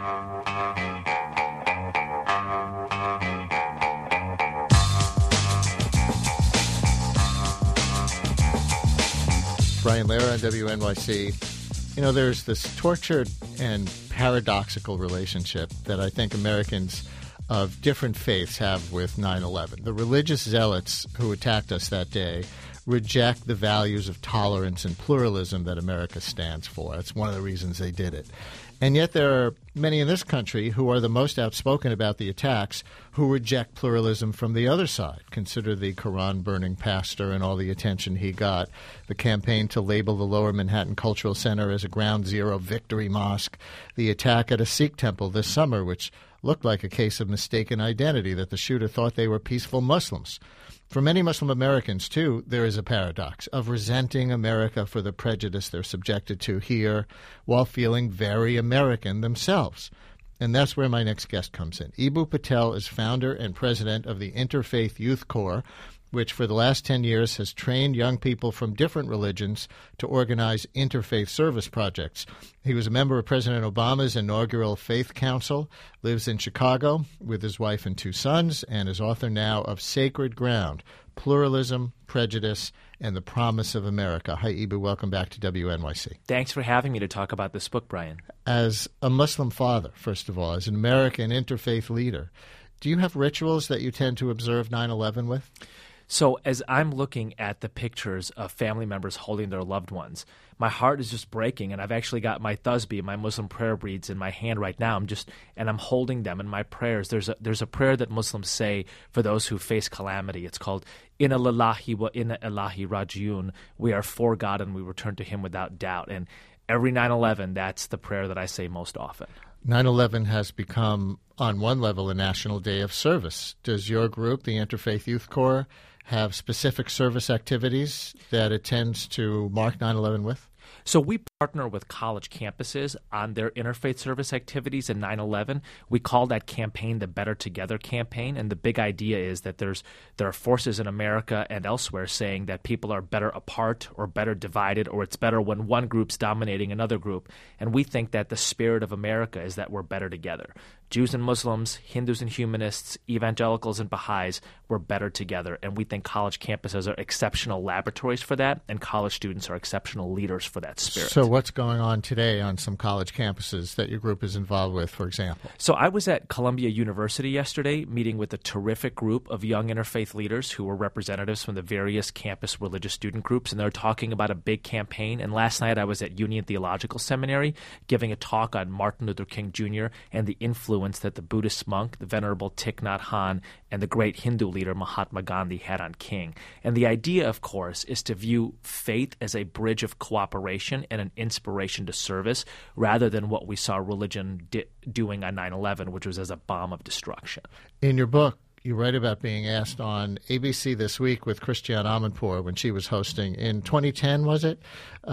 Brian Lehrer on WNYC. You know, there's this tortured and paradoxical relationship that I think Americans of different faiths have with 9/11. The religious zealots who attacked us that day reject the values of tolerance and pluralism that America stands for. That's one of the reasons they did it. And yet there are many in this country who are the most outspoken about the attacks who reject pluralism from the other side. Consider the Quran-burning pastor and all the attention he got, the campaign to label the Lower Manhattan Cultural Center as a ground zero victory mosque, the attack at a Sikh temple this summer, which looked like a case of mistaken identity, that the shooter thought they were peaceful Muslims. For many Muslim Americans, too, there is a paradox of resenting America for the prejudice they're subjected to here while feeling very American themselves. And that's where my next guest comes in. Eboo Patel is founder and president of the Interfaith Youth Corps, which for the last 10 years has trained young people from different religions to organize interfaith service projects. He was a member of President Obama's inaugural Faith Council, lives in Chicago with his wife and 2 sons, and is author now of Sacred Ground, Pluralism, Prejudice, and the Promise of America. Hi, Eboo. Welcome back to WNYC. Thanks for having me to talk about this book, Brian. As a Muslim father, first of all, as an American interfaith leader, do you have rituals that you tend to observe 9/11 with? So as I'm looking at the pictures of family members holding their loved ones, my heart is just breaking, and I've actually got my tasbih, my Muslim prayer beads, in my hand right now. I'm holding them in my prayers. There's a prayer that Muslims say for those who face calamity. It's called Inna lillahi wa inna ilaihi rajiun. We are for God and we return to Him without doubt. And every 9/11, that's the prayer that I say most often. 9/11 has become, on one level, a national day of service. Does your group, the Interfaith Youth Corps, have specific service activities that it tends to mark 9/11 with? So we partner with college campuses on their interfaith service activities in 9/11. We call that campaign the Better Together campaign, and the big idea is that there are forces in America and elsewhere saying that people are better apart or better divided, or it's better when one group's dominating another group. And we think that the spirit of America is that we're better together. Jews and Muslims, Hindus and humanists, evangelicals and Baha'is, we're better together. And we think college campuses are exceptional laboratories for that, and college students are exceptional leaders for that spirit. So what's going on today on some college campuses that your group is involved with, for example? So I was at Columbia University yesterday meeting with a terrific group of young interfaith leaders who were representatives from the various campus religious student groups, and they're talking about a big campaign. And last night I was at Union Theological Seminary giving a talk on Martin Luther King Jr. and the influence that the Buddhist monk, the Venerable Thich Nhat Hanh, and the great Hindu leader Mahatma Gandhi had on King. And the idea, of course, is to view faith as a bridge of cooperation and an inspiration to service, rather than what we saw religion doing on 9/11, which was as a bomb of destruction. In your book, you write about being asked on ABC This Week with Christiane Amanpour when she was hosting in 2010, was it?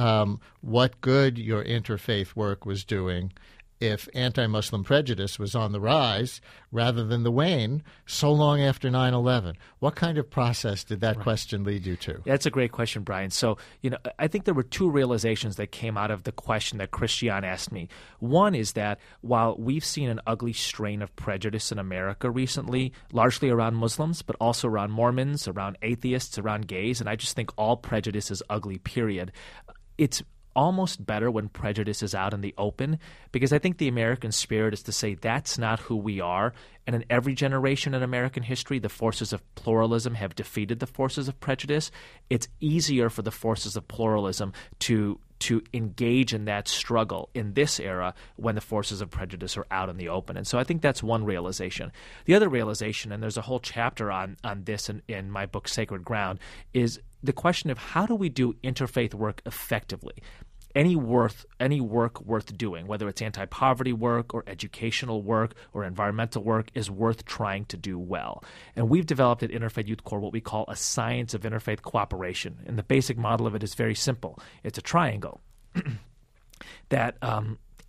What good your interfaith work was doing if anti-Muslim prejudice was on the rise rather than the wane so long after 9/11. What kind of process did that question lead you to? That's a great question, Brian. So, I think there were 2 realizations that came out of the question that Christiane asked me. One is that while we've seen an ugly strain of prejudice in America recently, largely around Muslims, but also around Mormons, around atheists, around gays, and I just think all prejudice is ugly, period. It's almost better when prejudice is out in the open, because I think the American spirit is to say that's not who we are. And in every generation in American history, the forces of pluralism have defeated the forces of prejudice. It's easier for the forces of pluralism to engage in that struggle in this era when the forces of prejudice are out in the open. And so I think that's one realization. The other realization, and there's a whole chapter on this in my book, Sacred Ground, is the question of how do we do interfaith work effectively? Any work worth doing, whether it's anti-poverty work or educational work or environmental work, is worth trying to do well. And we've developed at Interfaith Youth Corps what we call a science of interfaith cooperation. And the basic model of it is very simple. It's a triangle that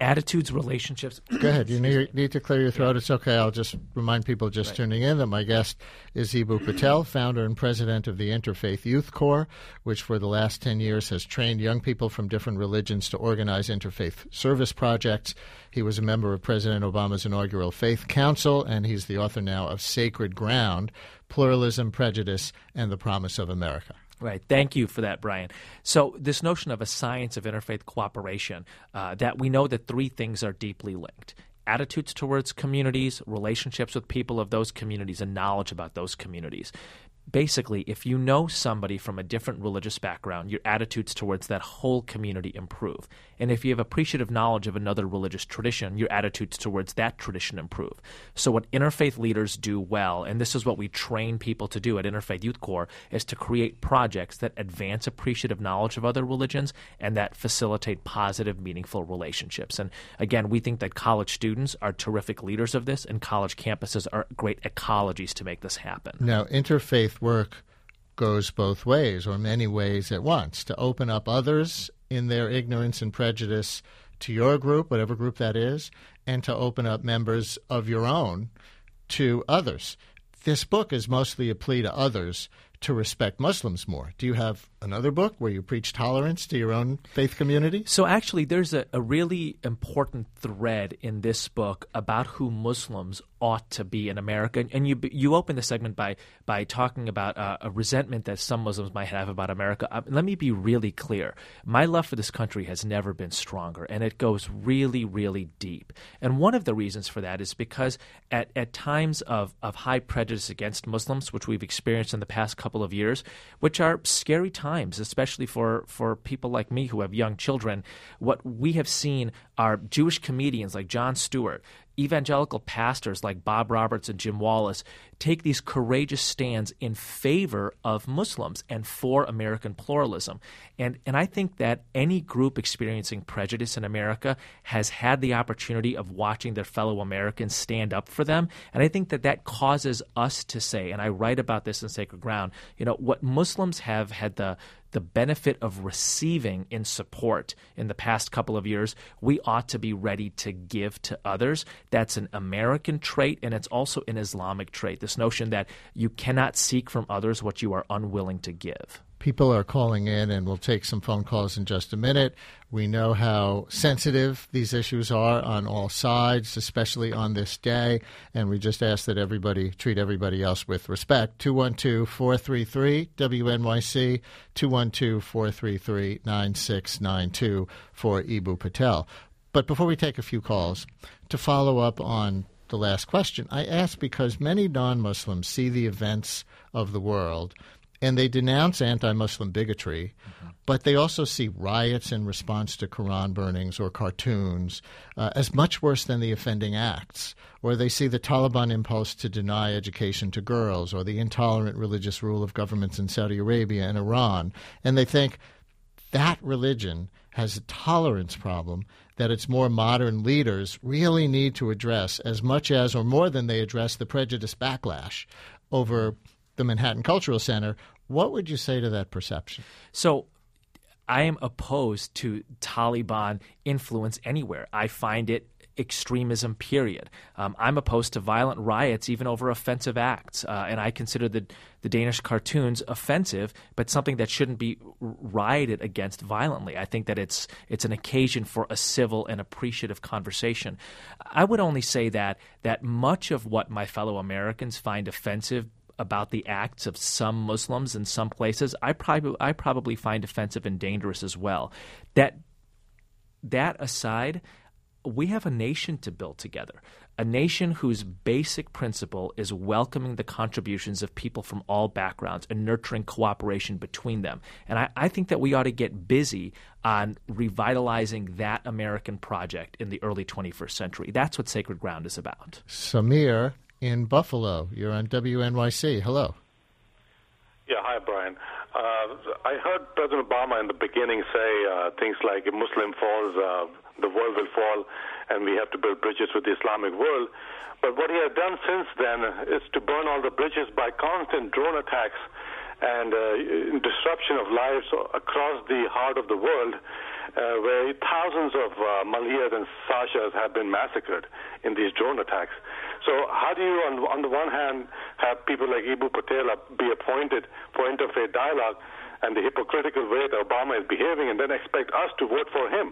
Attitudes, relationships. Go ahead. You need to clear your throat. It's okay. I'll just remind people just tuning in that my guest is Eboo Patel, founder and president of the Interfaith Youth Corps, which for the last 10 years has trained young people from different religions to organize interfaith service projects. He was a member of President Obama's inaugural Faith Council, and he's the author now of Sacred Ground, Pluralism, Prejudice, and the Promise of America. Right. Thank you for that, Brian. So this notion of a science of interfaith cooperation, that we know that three things are deeply linked: attitudes towards communities, relationships with people of those communities, and knowledge about those communities. Basically, if you know somebody from a different religious background, your attitudes towards that whole community improve. And if you have appreciative knowledge of another religious tradition, your attitudes towards that tradition improve. So what interfaith leaders do well, and this is what we train people to do at Interfaith Youth Corps, is to create projects that advance appreciative knowledge of other religions and that facilitate positive, meaningful relationships. And again, we think that college students are terrific leaders of this, and college campuses are great ecologies to make this happen. Now, interfaith work goes both ways, or many ways at once, to open up others in their ignorance and prejudice to your group, whatever group that is, and to open up members of your own to others. This book is mostly a plea to others to respect Muslims more. Do you have another book where you preach tolerance to your own faith community? So actually, there's a really important thread in this book about who Muslims ought to be in America. And you open the segment by talking about a resentment that some Muslims might have about America. Let me be really clear. My love for this country has never been stronger, and it goes really, really deep. And one of the reasons for that is because at times of high prejudice against Muslims, which we've experienced in the past couple of years, which are scary times, especially for people like me who have young children, what we have seen are Jewish comedians like Jon Stewart, evangelical pastors like Bob Roberts and Jim Wallace take these courageous stands in favor of Muslims and for American pluralism. And I think that any group experiencing prejudice in America has had the opportunity of watching their fellow Americans stand up for them. And I think that causes us to say, and I write about this in Sacred Ground, what Muslims have had the benefit of receiving in support in the past couple of years, we ought to be ready to give to others. That's an American trait, and it's also an Islamic trait, this notion that you cannot seek from others what you are unwilling to give. People are calling in, and we'll take some phone calls in just a minute. We know how sensitive these issues are on all sides, especially on this day, and we just ask that everybody treat everybody else with respect. 212-433-WNYC, 212-433-9692 for Eboo Patel. But before we take a few calls, to follow up on the last question, I ask because many non-Muslims see the events of the world and they denounce anti-Muslim bigotry, but they also see riots in response to Quran burnings or cartoons as much worse than the offending acts. Or they see the Taliban impulse to deny education to girls, or the intolerant religious rule of governments in Saudi Arabia and Iran. And they think that religion has a tolerance problem that its more modern leaders really need to address as much as or more than they address the prejudice backlash over the Manhattan Cultural Center. What would you say to that perception? So I am opposed to Taliban influence anywhere. I find it extremism, period. I'm opposed to violent riots, even over offensive acts. And I consider the Danish cartoons offensive, but something that shouldn't be rioted against violently. I think that it's an occasion for a civil and appreciative conversation. I would only say that much of what my fellow Americans find offensive about the acts of some Muslims in some places, I probably find offensive and dangerous as well. That aside, we have a nation to build together, a nation whose basic principle is welcoming the contributions of people from all backgrounds and nurturing cooperation between them. And I think that we ought to get busy on revitalizing that American project in the early 21st century. That's what Sacred Ground is about. Samir in Buffalo, you're on WNYC. Hello. Yeah, hi, Brian. I heard President Obama in the beginning say things like, if Muslim falls, the world will fall, and we have to build bridges with the Islamic world. But what he has done since then is to burn all the bridges by constant drone attacks and disruption of lives across the heart of the world, where thousands of Malhiyas and Sashas have been massacred in these drone attacks. So how do you, on the one hand, have people like Eboo Patel be appointed for interfaith dialogue and the hypocritical way that Obama is behaving, and then expect us to vote for him?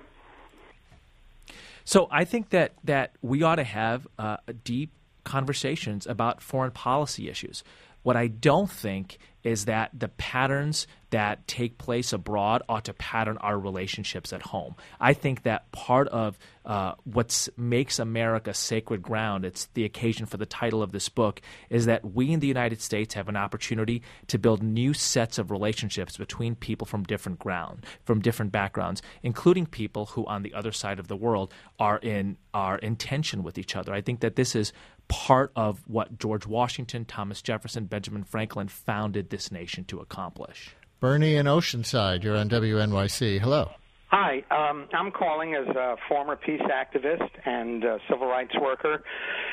So I think that we ought to have deep conversations about foreign policy issues. What I don't think is that the patterns that take place abroad ought to pattern our relationships at home. I think that part of what makes America sacred ground, it's the occasion for the title of this book, is that we in the United States have an opportunity to build new sets of relationships between people from different backgrounds, including people who on the other side of the world are in tension with each other. I think that this is part of what George Washington, Thomas Jefferson, Benjamin Franklin founded this nation to accomplish. Bernie in Oceanside, you're on WNYC. Hello. Hi, I'm calling as a former peace activist and civil rights worker.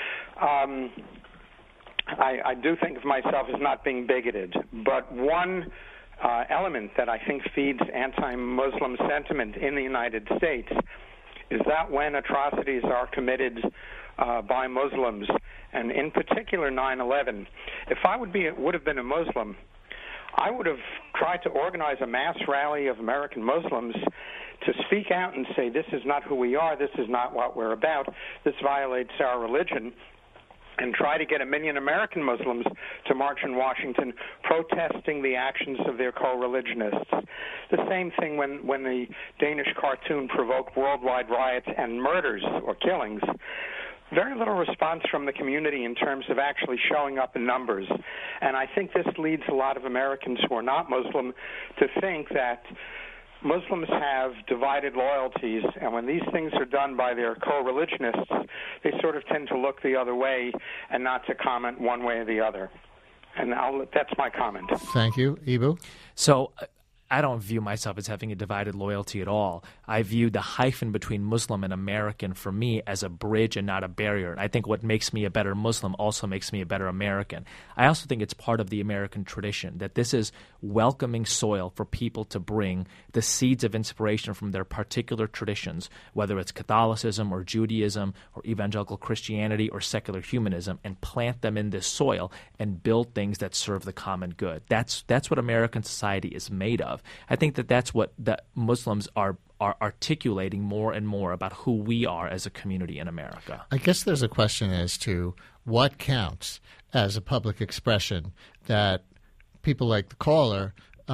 I do think of myself as not being bigoted, but one element that I think feeds anti-Muslim sentiment in the United States is that when atrocities are committed by Muslims, and in particular 9/11, if I would have been a Muslim, I would have tried to organize a mass rally of American Muslims to speak out and say, this is not who we are, this is not what we're about, this violates our religion, and try to get 1 million American Muslims to march in Washington protesting the actions of their co-religionists. The same thing when the Danish cartoon provoked worldwide riots and murders or killings. Very little response from the community in terms of actually showing up in numbers. And I think this leads a lot of Americans who are not Muslim to think that Muslims have divided loyalties, and when these things are done by their co-religionists, they sort of tend to look the other way and not to comment one way or the other. And that's my comment. Thank you. Eboo? So I don't view myself as having a divided loyalty at all. I view the hyphen between Muslim and American for me as a bridge and not a barrier. And I think what makes me a better Muslim also makes me a better American. I also think it's part of the American tradition that this is welcoming soil for people to bring the seeds of inspiration from their particular traditions, whether it's Catholicism or Judaism or evangelical Christianity or secular humanism, and plant them in this soil and build things that serve the common good. That's what American society is made of. I think that's what the Muslims are articulating more and more about who we are as a community in America. I guess there's a question as to what counts as a public expression that people like the caller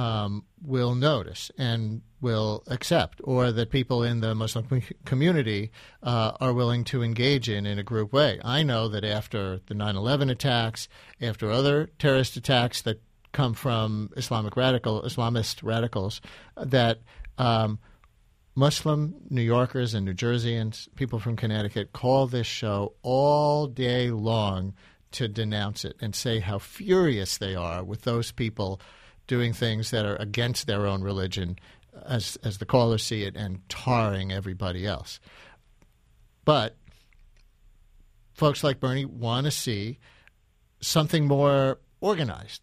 will notice and will accept, or that people in the Muslim community are willing to engage in a group way. I know that after the 9/11 attacks, after other terrorist attacks that come from Islamist radicals, that Muslim New Yorkers and New Jerseyans, people from Connecticut, call this show all day long to denounce it and say how furious they are with those people doing things that are against their own religion, as the callers see it, and tarring everybody else. But folks like Bernie want to see something more organized.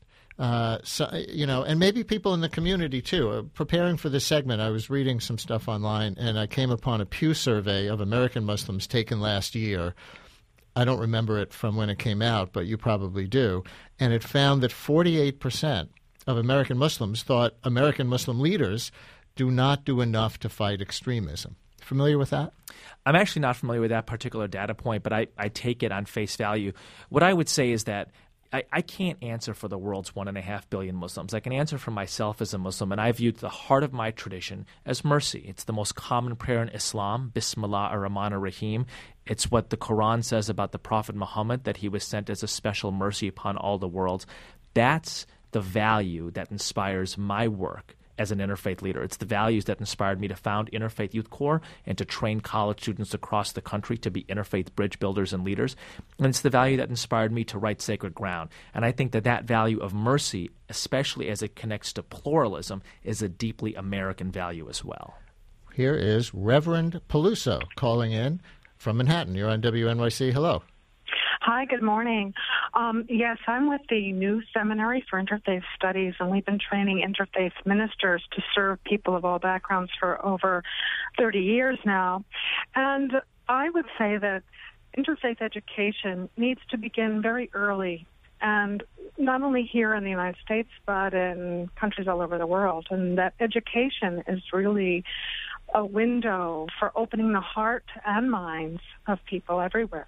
And maybe people in the community, too. Preparing for this segment, I was reading some stuff online, and I came upon a Pew survey of American Muslims taken last year. I don't remember it from when it came out, but you probably do. And it found that 48% of American Muslims thought American Muslim leaders do not do enough to fight extremism. Familiar with that? I'm actually not familiar with that particular data point, but I take it on face value. What I would say is that I can't answer for the world's 1.5 billion Muslims. I can answer for myself as a Muslim, and I view the heart of my tradition as mercy. It's the most common prayer in Islam, Bismillah ar-Rahman ar-Rahim. It's what the Quran says about the Prophet Muhammad, that he was sent as a special mercy upon all the worlds. That's the value that inspires my work as an interfaith leader. It's the values that inspired me to found Interfaith Youth Corps and to train college students across the country to be interfaith bridge builders and leaders. And it's the value that inspired me to write Sacred Ground. And I think that value of mercy, especially as it connects to pluralism, is a deeply American value as well. Here is Reverend Peluso calling in from Manhattan. You're on WNYC. Hello. Hi, good morning. Yes, I'm with the New Seminary for Interfaith Studies, and we've been training interfaith ministers to serve people of all backgrounds for over 30 years now. And I would say that interfaith education needs to begin very early, and not only here in the United States, but in countries all over the world. And that education is really a window for opening the heart and minds of people everywhere.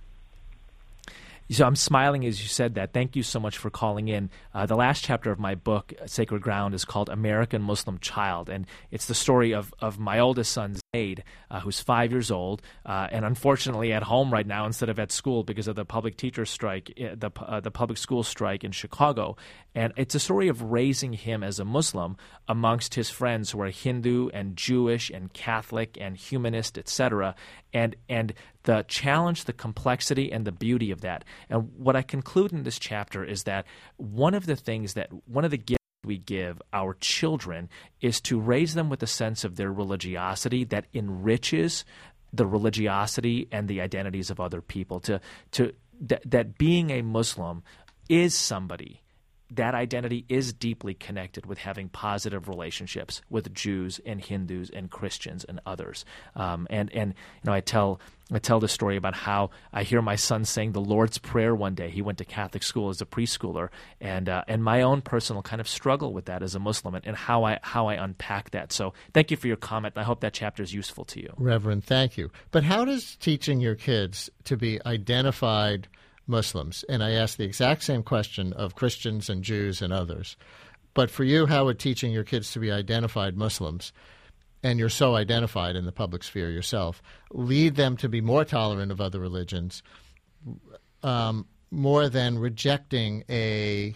So I'm smiling as you said that. Thank you so much for calling in. The last chapter of my book, Sacred Ground, is called American Muslim Child, and it's the story of my oldest son, Zaid, who's 5 years old, and unfortunately at home right now instead of at school because of the public teacher strike, the public school strike in Chicago. And it's a story of raising him as a Muslim amongst his friends who are Hindu and Jewish and Catholic and humanist, etc., and the challenge, the complexity, and the beauty of that. And what I conclude in this chapter is that one of the gifts we give our children is to raise them with a sense of their religiosity that enriches the religiosity and the identities of other people. That being a Muslim is somebody. That identity is deeply connected with having positive relationships with Jews and Hindus and Christians and others. I tell the story about how I hear my son saying the Lord's Prayer one day. He went to Catholic school as a preschooler, and my own personal kind of struggle with that as a Muslim and how I unpack that. So thank you for your comment. I hope that chapter is useful to you. Reverend, thank you. But how does teaching your kids to be identified Muslims, and I ask the exact same question of Christians and Jews and others, but for you, how would teaching your kids to be identified Muslims, and you're so identified in the public sphere yourself, lead them to be more tolerant of other religions, more than rejecting a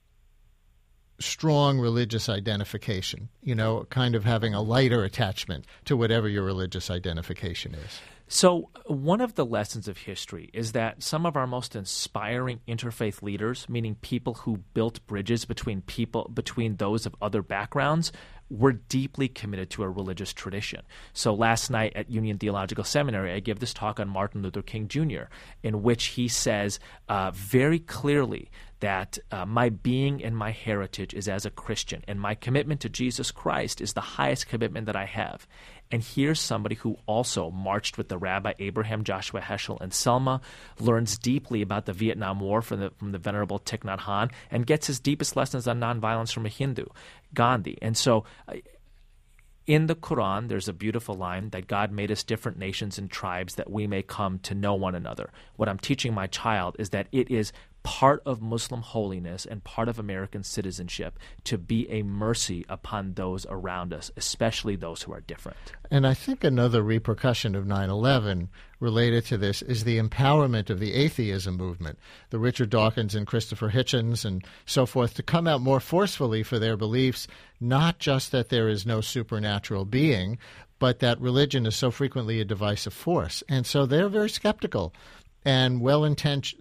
strong religious identification, kind of having a lighter attachment to whatever your religious identification is? So one of the lessons of history is that some of our most inspiring interfaith leaders, meaning people who built bridges between those of other backgrounds, were deeply committed to a religious tradition. So last night at Union Theological Seminary, I gave this talk on Martin Luther King Jr., in which he says very clearly that my being and my heritage is as a Christian, and my commitment to Jesus Christ is the highest commitment that I have. And here's somebody who also marched with the Rabbi Abraham Joshua Heschel in Selma, learns deeply about the Vietnam War from the Venerable Thich Nhat Hanh, and gets his deepest lessons on nonviolence from a Hindu, Gandhi. And so in the Quran, there's a beautiful line that God made us different nations and tribes that we may come to know one another. What I'm teaching my child is that it is part of Muslim holiness and part of American citizenship to be a mercy upon those around us, especially those who are different. And I think another repercussion of 9/11 related to this is the empowerment of the atheism movement, the Richard Dawkins and Christopher Hitchens and so forth, to come out more forcefully for their beliefs, not just that there is no supernatural being, but that religion is so frequently a divisive force. And so they're very skeptical and well-intentioned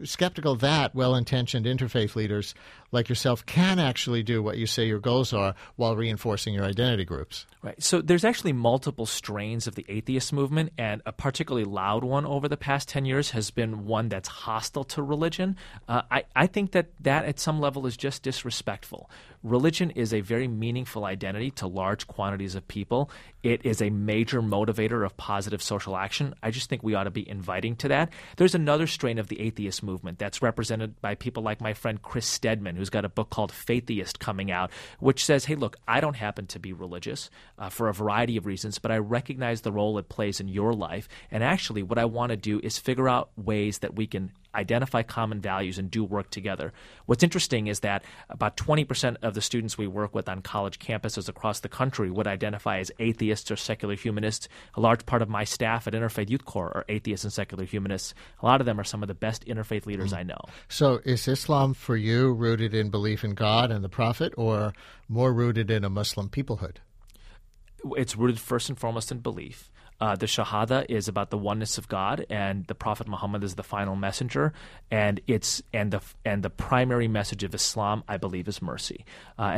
interfaith leaders like yourself can actually do what you say your goals are while reinforcing your identity groups. Right. So there's actually multiple strains of the atheist movement, and a particularly loud one over the past 10 years has been one that's hostile to religion. I think that at some level is just disrespectful. Religion is a very meaningful identity to large quantities of people. It is a major motivator of positive social action. I just think we ought to be inviting to that. There's another strain of the atheist movement that's represented by people like my friend Chris Stedman, who's got a book called Fatheist coming out, which says, hey, look, I don't happen to be religious for a variety of reasons, but I recognize the role it plays in your life. And actually what I want to do is figure out ways that we can identify common values and do work together. What's interesting is that about 20% of the students we work with on college campuses across the country would identify as atheists or secular humanists. A large part of my staff at Interfaith Youth Corps are atheists and secular humanists. A lot of them are some of the best interfaith leaders I know. So is Islam for you rooted in belief in God and the Prophet, or more rooted in a Muslim peoplehood? It's rooted first and foremost in belief. The Shahada is about the oneness of God, and the Prophet Muhammad is the final messenger, and the primary message of Islam, I believe, is mercy. And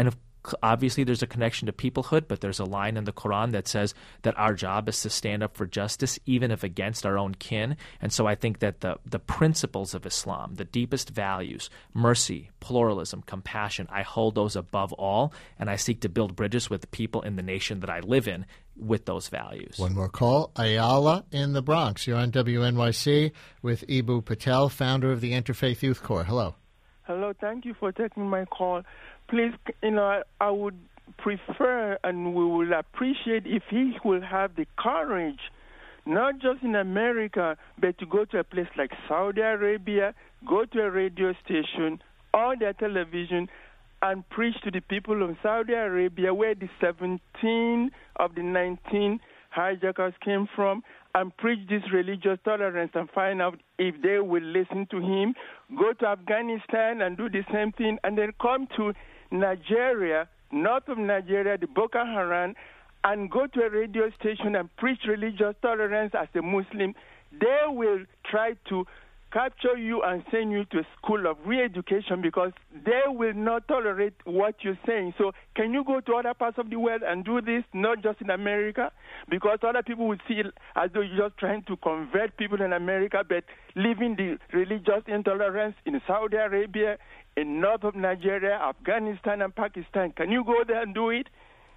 obviously there's a connection to peoplehood, but there's a line in the Quran that says that our job is to stand up for justice, even if against our own kin. And so I think that the principles of Islam, the deepest values, mercy, pluralism, compassion, I hold those above all, and I seek to build bridges with the people in the nation that I live in with those values. One more call. Ayala in the Bronx. You're on WNYC with Eboo Patel, founder of the Interfaith Youth Corps. Hello. Hello, thank you for taking my call. Please, I would prefer and we will appreciate if he will have the courage, not just in America, but to go to a place like Saudi Arabia, go to a radio station or their television and preach to the people of Saudi Arabia, where the 17 of the 19 hijackers came from, and preach this religious tolerance and find out if they will listen to him. Go to Afghanistan and do the same thing, and then come to Nigeria, north of Nigeria, the Boko Haram, and go to a radio station and preach religious tolerance as a Muslim. They will try to capture you and send you to a school of re-education because they will not tolerate what you're saying. So can you go to other parts of the world and do this, not just in America? Because other people will see it as though you're just trying to convert people in America, but leaving the religious intolerance in Saudi Arabia, in north of Nigeria, Afghanistan, and Pakistan. Can you go there and do it?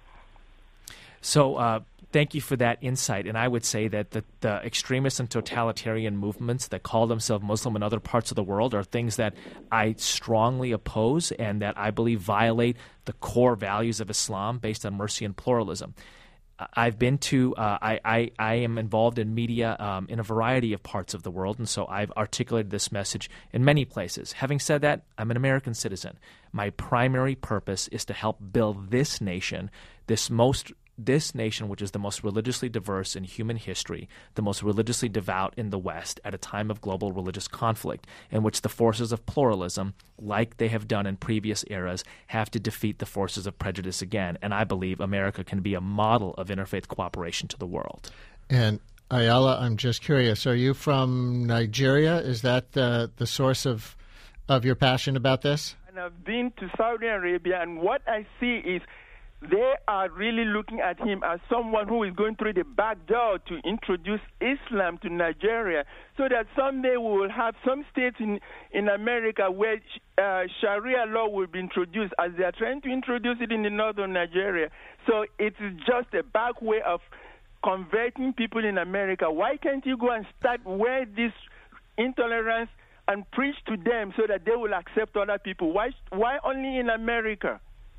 So thank you for that insight. And I would say that the extremist and totalitarian movements that call themselves Muslim in other parts of the world are things that I strongly oppose and that I believe violate the core values of Islam based on mercy and pluralism. I've been to I am involved in media in a variety of parts of the world, and so I've articulated this message in many places. Having said that, I'm an American citizen. My primary purpose is to help build this nation, this nation, which is the most religiously diverse in human history, the most religiously devout in the West at a time of global religious conflict, in which the forces of pluralism, like they have done in previous eras, have to defeat the forces of prejudice again. And I believe America can be a model of interfaith cooperation to the world. And Ayala, I'm just curious, are you from Nigeria? Is that the source of your passion about this? And I've been to Saudi Arabia, and what I see is they are really looking at him as someone who is going through the back door to introduce Islam to Nigeria, so that someday we will have some states in America where Sharia law will be introduced, as they are trying to introduce it in the northern Nigeria. So it is just a back way of converting people in America. Why can't you go and start where this intolerance and preach to them so that they will accept other people? Why only in America?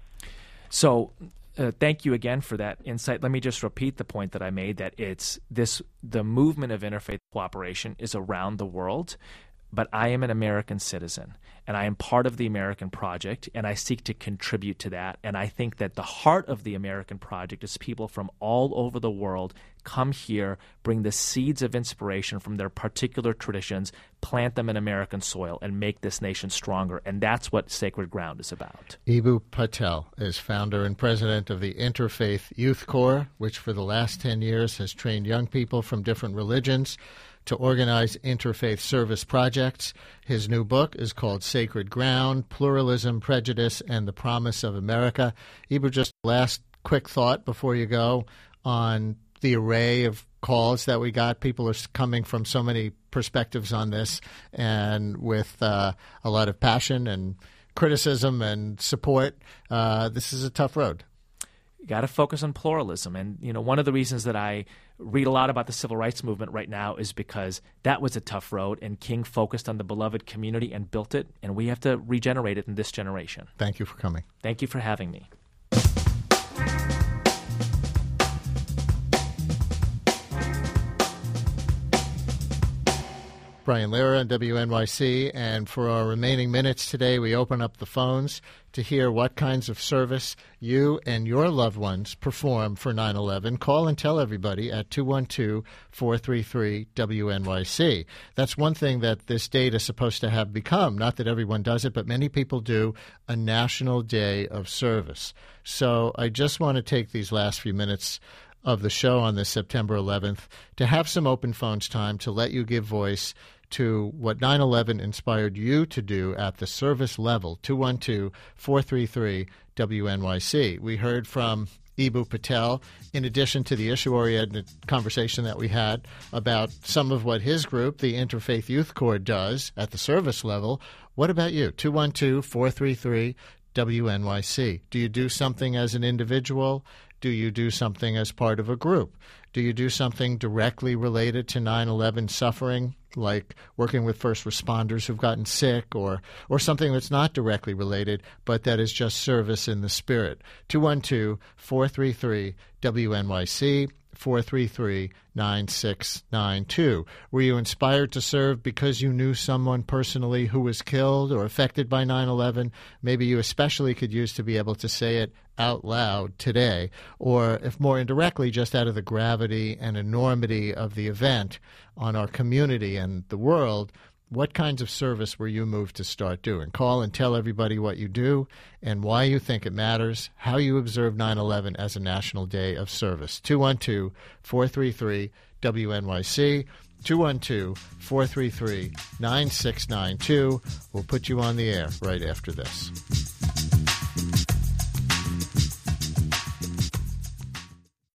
So thank you again for that insight. Let me just repeat the point that I made, that the movement of interfaith cooperation is around the world, but I am an American citizen, and I am part of the American project, and I seek to contribute to that. And I think that the heart of the American project is people from all over the world come here, bring the seeds of inspiration from their particular traditions, plant them in American soil, and make this nation stronger. And that's what Sacred Ground is about. Eboo Patel is founder and president of the Interfaith Youth Corps, which for the last 10 years has trained young people from different religions to organize interfaith service projects. His new book is called Sacred Ground, Pluralism, Prejudice, and the Promise of America. Eboo, just last quick thought before you go on the array of calls that we got. People are coming from so many perspectives on this, and with a lot of passion and criticism and support. This is a tough road. You got to focus on pluralism. And, one of the reasons that I read a lot about the civil rights movement right now is because that was a tough road, and King focused on the beloved community and built it, and we have to regenerate it in this generation. Thank you for coming. Thank you for having me. Brian Lehrer on WNYC, and for our remaining minutes today, we open up the phones to hear what kinds of service you and your loved ones perform for 9/11. Call and tell everybody at 212-433-WNYC. That's one thing that this date is supposed to have become, not that everyone does it, but many people do, a national day of service. So I just want to take these last few minutes of the show on this September 11th to have some open phones time to let you give voice to what 9/11 inspired you to do at the service level. 212-433-WNYC. We heard from Eboo Patel, in addition to the issue-oriented conversation that we had about some of what his group, the Interfaith Youth Corps, does at the service level. What about you? 212-433-WNYC. Do you do something as an individual? Do you do something as part of a group? Do you do something directly related to 9/11 suffering, like working with first responders who've gotten sick, or something that's not directly related, but that is just service in the spirit? 212-433-WNYC, 433-9692. Were you inspired to serve because you knew someone personally who was killed or affected by 9/11? Maybe you especially could use to be able to say it out loud today, or if more indirectly, just out of the gravity and enormity of the event on our community and the world. What kinds of service were you moved to start doing? Call and tell everybody what you do and why you think it matters, how you observe 9/11 as a national day of service. 212-433-WNYC, 212-433-9692. We'll put you on the air right after this.